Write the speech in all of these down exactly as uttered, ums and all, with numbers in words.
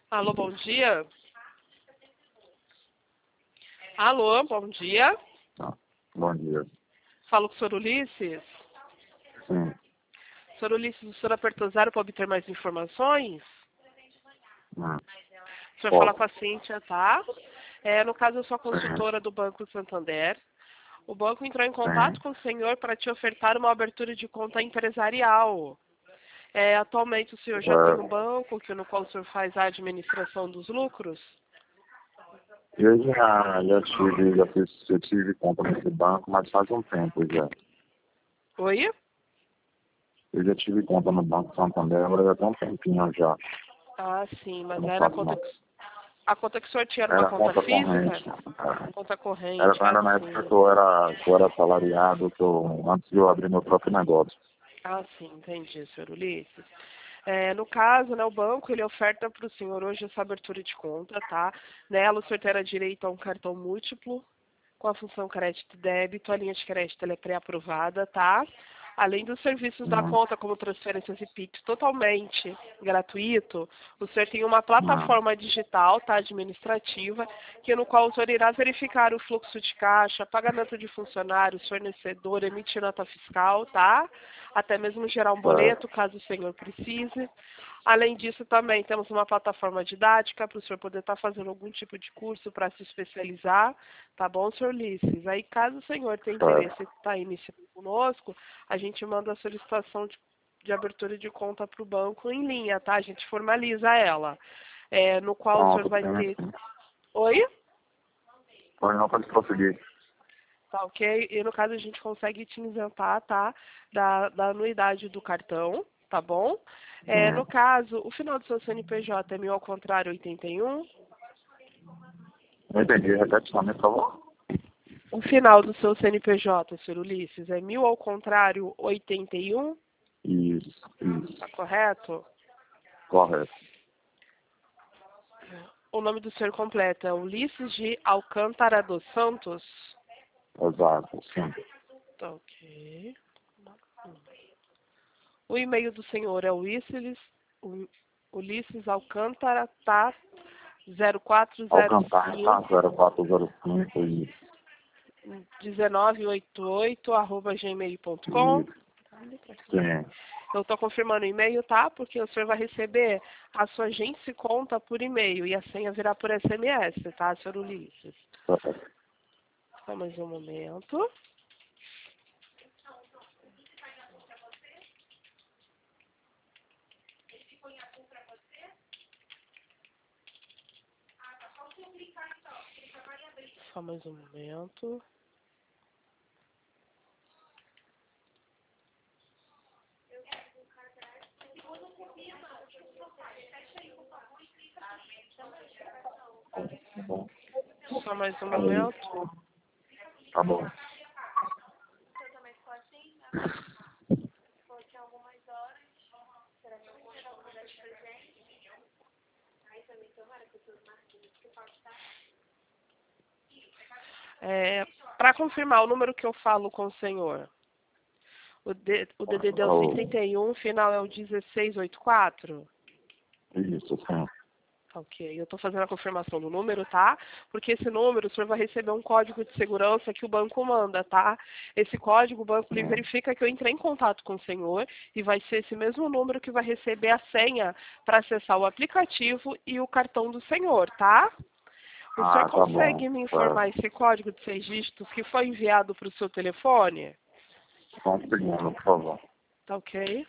Alô, bom dia. Alô, bom dia. Ah, bom dia. Falo com o senhor Ulisses. Sim. senhor Ulisses, o senhor apertou zero para obter mais informações? Hum. O senhor Qual? fala com a Cíntia, tá? É, no caso, eu sou a Sim. consultora do Banco Santander. O banco entrou em contato Sim. com o senhor para te ofertar uma abertura de conta empresarial. É, atualmente, o senhor já tem um É, banco que, no qual o senhor faz a administração dos lucros? eu já, já tive, já fiz, eu tive conta nesse banco, mas faz um tempo já. Oi? Eu já tive conta no Banco Santander, agora já tem um tempinho já. Ah, sim, Eu mas não era a faço conta mais. que, a conta que o senhor tinha era uma Era conta conta física? corrente. É. Conta Era, corrente, era ah, na época sim. que eu era, que eu era assalariado, que eu, antes de eu abrir meu próprio negócio. Ah, sim, entendi, senhor Ulisses. É, no caso, né, o banco ele oferta para o senhor hoje essa abertura de conta, tá? Nela o senhor terá direito a um cartão múltiplo com a função crédito e débito. A linha de crédito ela é pré-aprovada, tá? Além dos serviços da Hum. conta, como transferências e Pix, totalmente gratuito, o senhor tem uma Hum. plataforma digital, tá, administrativa, que no qual o senhor irá verificar o fluxo de caixa, pagamento de funcionários, fornecedor, emitir nota fiscal, tá? Até mesmo gerar um boleto, Certo. caso o senhor precise. Além disso, também temos uma plataforma didática para o senhor poder estar fazendo algum tipo de curso para se especializar, tá bom, senhor Ulisses? Aí, caso o senhor tenha interesse Certo. em estar iniciando conosco, a gente manda a solicitação de, de abertura de conta para o banco em linha, tá? A gente formaliza ela, é, no qual o senhor Pronto, vai sim, ter... sim. Oi? Pode não pode prosseguir. Tá, ok? E no caso a gente consegue te isentar, tá? Da, da anuidade do cartão, tá bom? É, no Sim. caso, o final do seu C N P J é mil ao contrário oitenta e um. Não entendi. Repete só, por favor. O final do seu C N P J, senhor Ulisses, é mil ao contrário oitenta e um, Isso, isso. tá correto? Correto. O nome do senhor completo é Ulisses de Alcântara dos Santos. Exato, sim. Tá, ok. O e-mail do senhor é Ulisses, U- Ulisses Alcântara, tá? zero quatro zero Alcantar, tá? cinco zero quatro zero cinco, isso. um nove oito oito arroba gmail ponto com. Isso. Sim. Eu estou confirmando o e-mail, tá? Porque o senhor vai receber a sua agência e conta por e-mail e a senha virá por S M S, tá, senhor Ulisses? Certo. Só mais um momento. Só mais um momento. Tá bom. Só mais um Aí, momento. tá bom. É, para confirmar o número que eu falo com o senhor, o, D, o D D D é o Oh, setenta e um, final é o dezesseis oitenta e quatro. isso, sim. Ok, eu estou fazendo a confirmação do número, tá? Porque esse número o senhor vai receber um código de segurança que o banco manda, tá? Esse código, o banco ele Sim. verifica que eu entrei em contato com o senhor e vai ser esse mesmo número que vai receber a senha para acessar o aplicativo e o cartão do senhor, tá? O senhor Ah, tá bom. consegue me informar Certo. esse código de seis dígitos que foi enviado para o seu telefone? Só um segundo, por favor. Tá ok?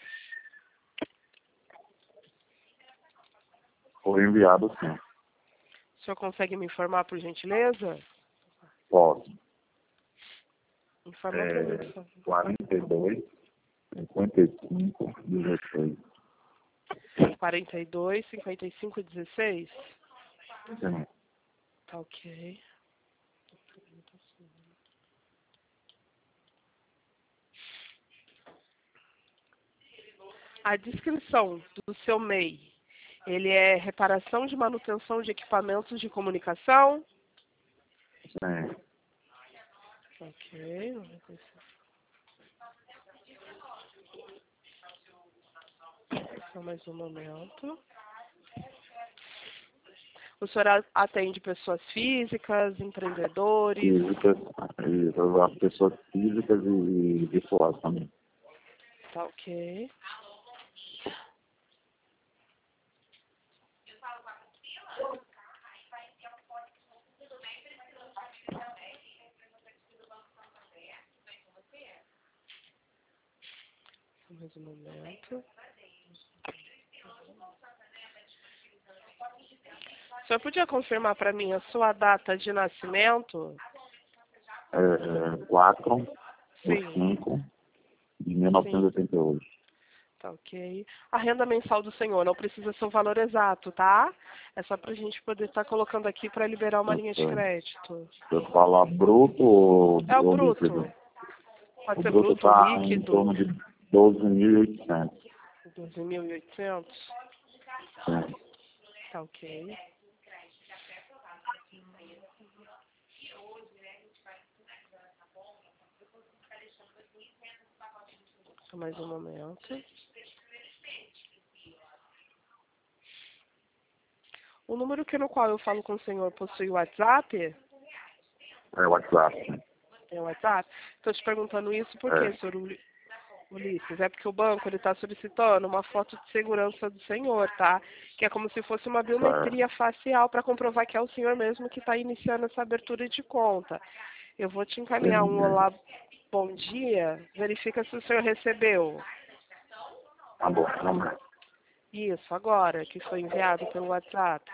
Foi enviado, sim. O senhor consegue me informar, por gentileza? Posso. Informa para mim, por É, favor. quarenta e dois, cinquenta e cinco, dezesseis. quarenta e dois, cinquenta e cinco, dezesseis? Sim. Tá ok. A descrição do seu M E I, ele é reparação de manutenção de equipamentos de comunicação? Sim. Ok. noventa e seis. Só mais um momento. O senhor a- atende pessoas físicas, empreendedores? Físicas, e as pessoas físicas e virtuais também. Tá ok. Mais um momento. O senhor podia confirmar para mim a sua data de nascimento? É, quatro do Sim. cinco de mil novecentos e oitenta e oito. Tá ok. A renda mensal do senhor não precisa ser o valor exato, tá? É só pra gente poder estar colocando aqui para liberar uma linha de crédito. Se eu falar bruto ou, É o ou bruto. líquido? Pode O ser bruto bruto, está em líquido. torno de doze mil e oitocentos. doze mil e oitocentos. Sim. Tá ok. Só mais um momento. O número que no qual eu falo com o senhor possui o WhatsApp? É o WhatsApp. Tem o WhatsApp? Estou te perguntando isso porque, É. senhor Uli- Ulisses, é porque o banco ele está solicitando uma foto de segurança do senhor, tá? Que é como se fosse uma biometria facial para comprovar que é o senhor mesmo que está iniciando essa abertura de conta. Eu vou te encaminhar um Entendi. olá, bom dia. Verifica se o senhor recebeu. Tá bom, vamos lá. Isso, agora, que foi enviado pelo WhatsApp.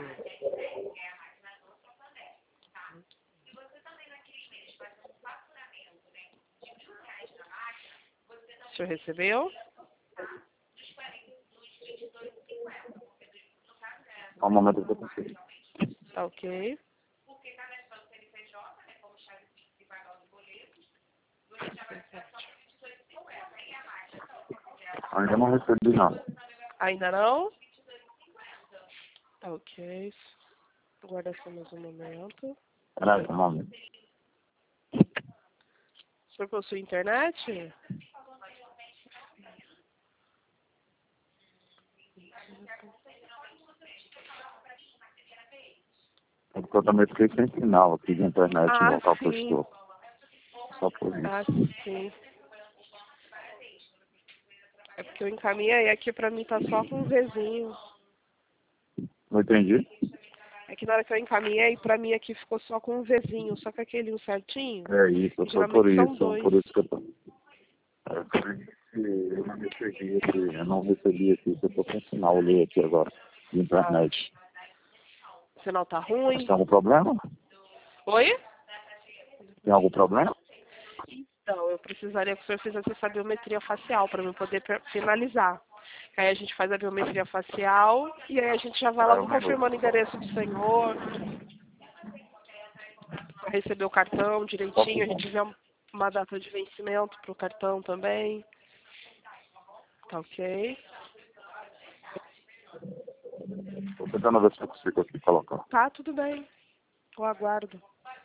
O senhor recebeu? Só um momento que eu consigo. Tá ok. Ainda não recebi nada. Ainda não? Tá ok. Guarda só mais um momento. Peraí, um momento. O senhor possui internet? É porque eu também fiquei sem sinal aqui de internet no Ah, local que eu sim. estou. Só por Ah, isso. sim. É porque eu encaminhei aqui pra mim tá só com um Vzinho. Não entendi? É que na hora que eu encaminhei, pra mim aqui ficou só com um Vzinho, só que aquele um certinho. É isso, foi por Geralmente são isso. dois. Por isso que eu tô. É, por isso que eu não recebi aqui. Eu não recebi aqui. Eu tô sem sinal ali aqui agora. De Ah, internet. o sinal tá Mas ruim? tem algum problema? Oi? Tem algum problema? Então, eu precisaria que o senhor fizesse essa biometria facial para eu poder per- finalizar. Aí a gente faz a biometria facial e aí a gente já vai Peraí um logo confirmando o minuto. endereço do senhor, receber o cartão Só direitinho, a por gente vê uma data de vencimento para o cartão também. Tá ok? Tô tentando ver se eu consigo aqui colocar. Tá, tudo bem. Eu aguardo.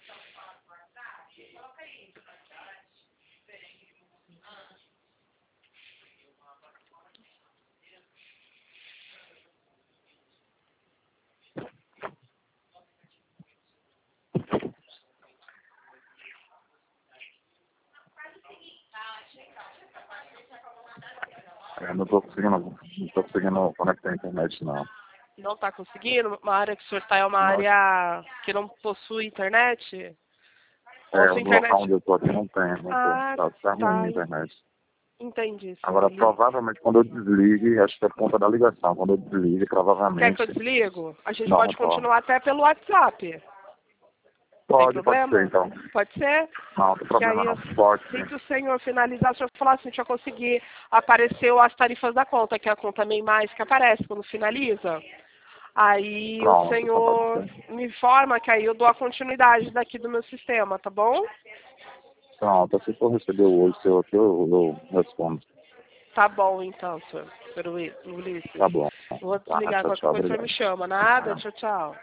Eu não tô conseguindo, não tô conseguindo conectar a internet, não. Não está conseguindo? Uma área que o senhor está é uma Nossa. área que não possui internet? Ou a É, sua no local internet? onde eu tô aqui não tem, não tô. Ah, Tá, tá ruim tá. a internet. Entendi, senhor Agora, Ulisses. provavelmente, quando eu desligue, acho que é por conta da ligação. Quando eu desligue, Quer que provavelmente... eu desligo? A gente Não, pode tô. continuar até pelo WhatsApp. Tem Pode, pode ser, problema? então. Pode ser? Não, não tem Que problema aí, não. Pode assim que sim. o senhor finalizar, o senhor falar assim, já conseguir, apareceu as tarifas da conta, que é a conta MEI Mais que aparece quando finaliza. Aí o Pronto, então pode senhor ser. me informa que aí eu dou a continuidade daqui do meu sistema, tá bom? Pronto, se for receber o olho seu aqui, eu, eu respondo. Tá bom, então, senhor, senhor Ui- Ulisses. Tá bom. Vou Tá, desligar, tchau, qualquer tchau, coisa o senhor obrigado. me chama. Nada? Ah. Tchau, tchau.